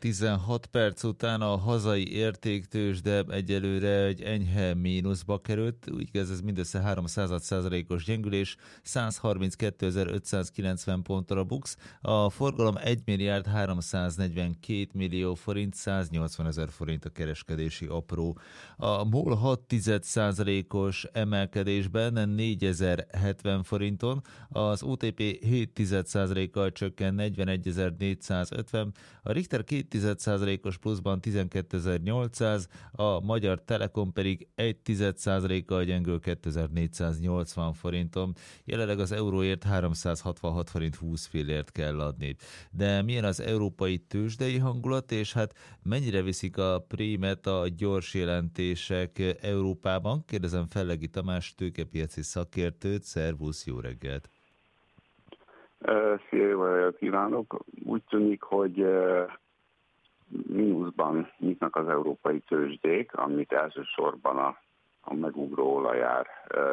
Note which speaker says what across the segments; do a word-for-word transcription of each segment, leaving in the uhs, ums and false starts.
Speaker 1: tizenhat perc után a hazai értéktőzsde egyelőre egy enyhe mínuszba került, úgy igaz, ez mindössze három százalékos gyengülés, száz harminckétezer-ötszázkilencven ponttól a BUX, a forgalom egy milliárd háromszáznegyvenkét millió forint, száznyolcvanezer forint a kereskedési apró. A MOL hat százalékos emelkedésben négyezer-hetven forinton, az o té pé hét százalékkal csökken negyvenegyezer-négyszázötven, a Richter két százalékos pluszban tizenkétezer-nyolcszáz, a Magyar Telekom pedig egy százalékkal gyengül kétezer-négyszáznyolcvan forinton. Jelenleg az euróért háromszázhatvanhat forint húsz fillért kell adni. De milyen az európai tőzsdei hangulat, és hát mennyire viszik a prémet a gyors jelentések Európában? Kérdezem Fellegi Tamás tőkepiaci szakértőt. Szervusz, jó reggelt!
Speaker 2: Szia, jó reggelt kívánok! Úgy tűnik, hogy mínuszban nyitnak az európai tőzsdék, amit elsősorban a, a megugró olajár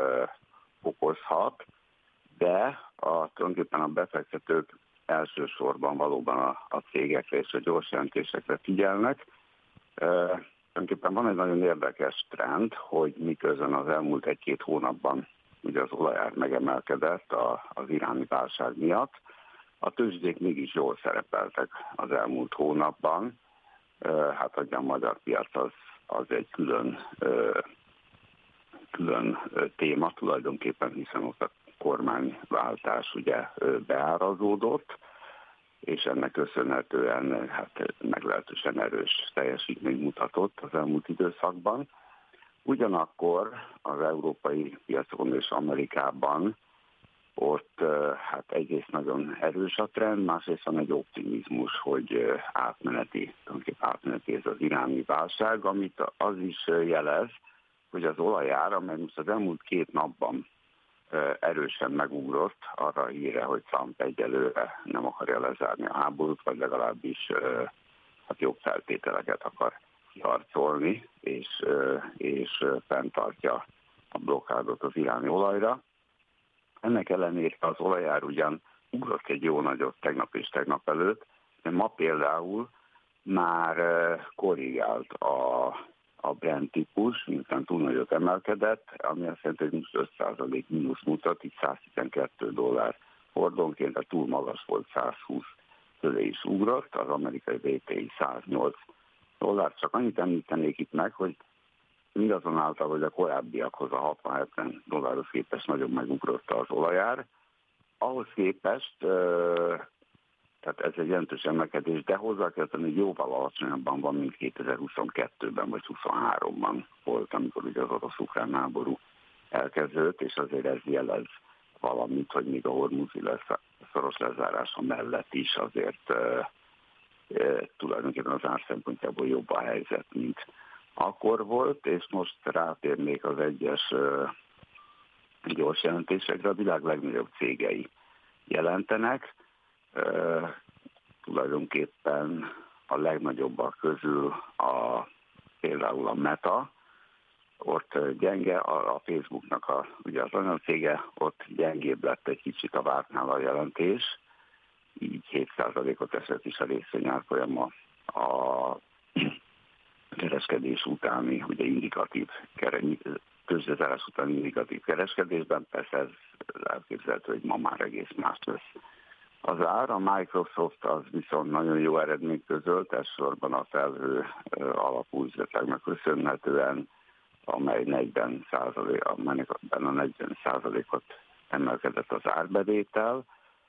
Speaker 2: okozhat, de a, tulajdonképpen a befektetők elsősorban valóban a, a cégekre és a gyors jelentésekre figyelnek. E, tulajdonképpen van egy nagyon érdekes trend, hogy miközben az elmúlt egy-két hónapban ugye az olajár megemelkedett a, az iráni válság miatt, a tőzsdék mégis jól szerepeltek az elmúlt hónapban. E, hát ugye a magyar piac az, az egy külön, e, külön téma tulajdonképpen, hiszen ott a kormányváltás ugye beárazódott, és ennek köszönhetően hát meglehetősen erős teljesítményt mutatott az elmúlt időszakban. Ugyanakkor az európai piacokon és Amerikában ott hát egyrészt nagyon erős a trend, másrészt van egy optimizmus, hogy átmeneti, tulajdonképpen átmeneti ez az iráni válság, amit az is jelez, hogy az olajár, amely most az elmúlt két napban erősen megugrott arra a híre, hogy Trump egyelőre nem akarja lezárni a háborút, vagy legalábbis hát jobb feltételeket akar kiharcolni, és, és fenntartja a blokkádot az iráni olajra. Ennek ellenére az olajár ugyan ugrott egy jó nagyot tegnap és tegnap előtt, de ma például már korrigált a a Brent típus, miután túl nagyot emelkedett, ami azt jelenti, hogy most öt százalék mínusz mutat, így száztizenkettő dollár fordonként, de túl magas volt, százhúsz fölé is ugrott, az amerikai vé té i száznyolc dollár. Csak annyit említenék itt meg, hogy mindazonáltal, hogy a korábbiakhoz a hatvan-hetven dollárhoz képest nagyon megugrott az olajár, ahhoz képest tehát ez egy jelentős emelkedés, de hozzá kell tenni, hogy jóval alacsonyabban van, mint kétezer-huszonkettőben vagy huszonháromban volt, amikor ugye az orosz-ukrán háború elkezdődött, és azért ez jelez valamit, hogy még a hormuzi lesz, szoros lezárása mellett is azért e, e, tulajdonképpen az ár szempontjából jobb a helyzet, mint akkor volt, és most rátérnék az egyes e, gyors jelentésekre, a világ legnagyobb cégei jelentenek. Uh, tulajdonképpen a legnagyobbak közül a, például a Meta, ott gyenge, a, a Facebooknak a, ugye az anyacége, ott gyengébb lett egy kicsit a vártnál a jelentés, így hét százalékot esett is a részvényárfolyama a kereskedés utáni, ugye indikatív tőzsdezárás utáni indikatív kereskedésben, persze ez elképzelhető, hogy ma már egész más lesz az ár. A Microsoft az viszont nagyon jó eredményt közölt, elsősorban a felhő alapú üzleteknek köszönhetően, amely negyven százalék, amelyben a negyven százalékot emelkedett az árbevétel.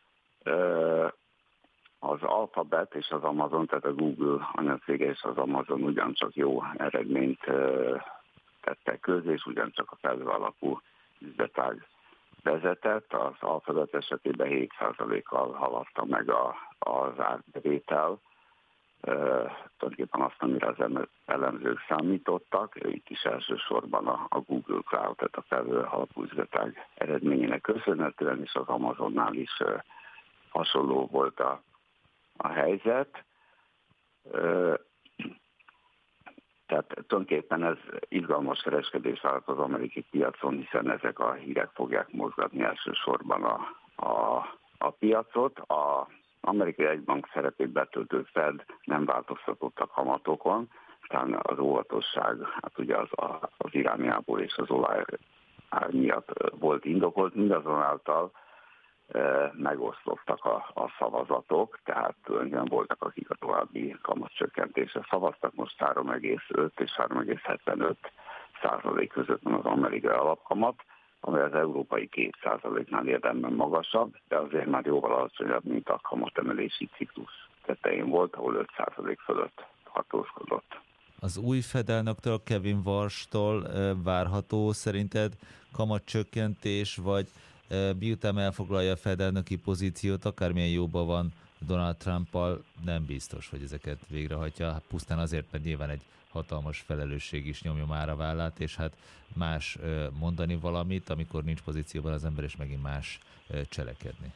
Speaker 2: Az Alphabet és az Amazon, tehát a Google anyacége és az Amazon ugyancsak jó eredményt tettek közé, és ugyancsak a felhő alapú üzletág vezetett, az Alphabet esetében hét százalékkal haladta meg a, az árbevétel, e, tulajdonképpen azt, amire az elemzők számítottak, itt is elsősorban a, a Google Cloud, tehát a felhő alapú üzletág eredményének köszönhetően, és az Amazonnál is e, hasonló volt a, a helyzet. E, Tehát tulajdonképpen ez izgalmas kereskedés vált az amerikai piacon, hiszen ezek a hírek fogják mozgatni elsősorban a, a, a piacot. A amerikai egybank szerepét betöltő Fed nem változtatott a kamatokon, aztán az óvatosság, hát ugye az, az Irániából és az olaj ár miatt volt indokolt, mindazonáltal e, megosztottak a, a szavazatok, tehát tulajdonképpen voltak, akik a további kamatcsökkentésre szavaztak, most három egész öt és három egész hetvenöt százalék között van az amerikai alapkamat, amely az európai két százaléknál érdemben magasabb, de azért már jóval alacsonyabb, mint a kamatemelési ciklus tetején volt, ahol öt százalék fölött tartózkodott.
Speaker 1: Az új Fed elnöktől, Kevin Warsh-tól várható szerinted kamatcsökkentés, vagy miután elfoglalja a Fed elnöki pozíciót, akármilyen jóban van Donald Trumpal, nem biztos, hogy ezeket végrehajtja, pusztán azért, mert nyilván egy hatalmas felelősség is nyomja már a vállát, és hát más mondani valamit, amikor nincs pozícióban az ember, és megint más cselekedni.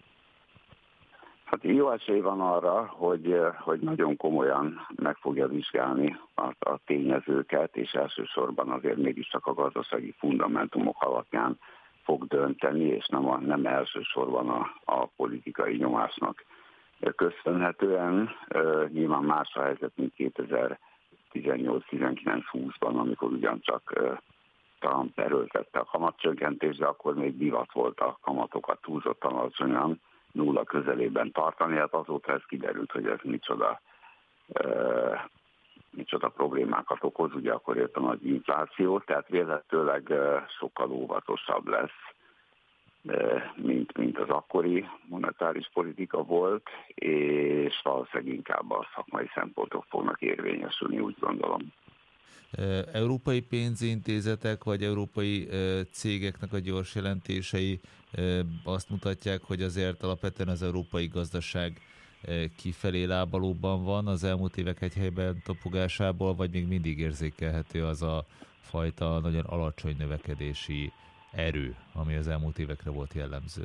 Speaker 2: Hát jó esély van arra, hogy, hogy nagyon komolyan meg fogja vizsgálni a, a tényezőket, és elsősorban azért mégiscsak a gazdasági fundamentumok alapján fog dönteni, és nem, a, nem elsősorban a, a politikai nyomásnak köszönhetően. Nyilván más a helyzet, mint kétezer-tizennyolc tizenkilenc húszban, amikor ugyancsak Trump erőltette a kamatcsökkentést, de akkor még divat volt a kamatokat túlzottan alacsonyan nulla közelében tartani. Hát azóta ez kiderült, hogy ez micsoda, e, micsoda problémákat okoz, ugye akkor jött a nagy infláció, tehát véletőleg sokkal óvatosabb lesz, e, mint, mint az akkori monetáris politika volt, és valószínűleg inkább a szakmai szempontok fognak érvényesülni, úgy gondolom.
Speaker 1: Európai pénzintézetek vagy európai cégeknek a gyors jelentései azt mutatják, hogy azért alapvetően az európai gazdaság kifelé lábalóban van az elmúlt évek egy helyben topogásából, vagy még mindig érzékelhető az a fajta nagyon alacsony növekedési erő, ami az elmúlt évekre volt jellemző?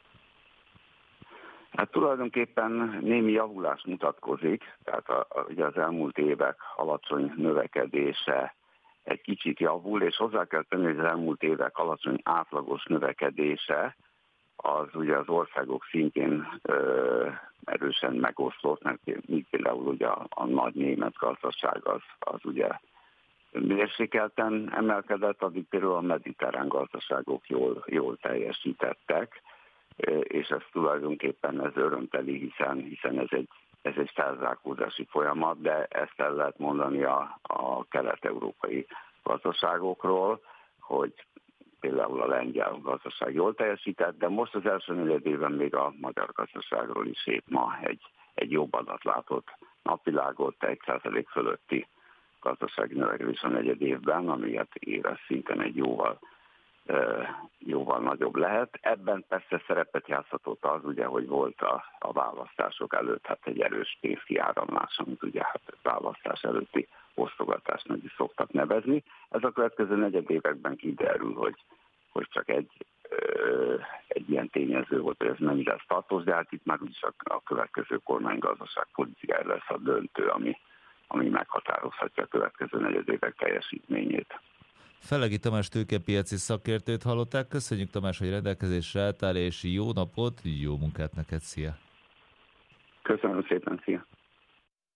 Speaker 2: Hát tulajdonképpen némi javulás mutatkozik, tehát a, a, ugye az elmúlt évek alacsony növekedése egy kicsit javul, és hozzá kell tenni, hogy az elmúlt évek alacsony átlagos növekedése az ugye az országok szintjén ö, erősen megoszlott, mert például ugye a, a nagy német gazdaság az, az ugye mérsékelten emelkedett, addig például a mediterrán gazdaságok jól, jól teljesítettek, és ez tulajdonképpen ez örömteli, hiszen, hiszen ez egy, ez egy felzárkózási folyamat, de ezt el lehet mondani a, a kelet-európai gazdaságokról, hogy például a lengyel gazdaság jól teljesített, de most az első negyedében még a magyar gazdaságról is épp ma egy, egy jobb adat látott napvilágot, egy százalék fölötti gazdasági növekedés a negyed évben, ami hát éves szinten egy jóval jóval nagyobb lehet. Ebben persze szerepet játszhatott az, ugye, hogy volt a, a választások előtt hát egy erős pénzkiáramlás, amit ugye hát választás előtti osztogatásnak is szoktak nevezni. Ez a következő negyed években kiderül, hogy, hogy csak egy, ö, egy ilyen tényező volt, hogy ez nem lesz tartós, de hát itt már úgyis a, a következő kormánygazdaságpolitikája lesz a döntő, ami, ami meghatározhatja a következő negyed évek teljesítményét.
Speaker 1: Felegi Tamás tőkepiaci szakértőt hallották. Köszönjük, Tamás, hogy rendelkezésre álltál, és jó napot, jó munkát neked, szia!
Speaker 2: Köszönöm szépen, szia!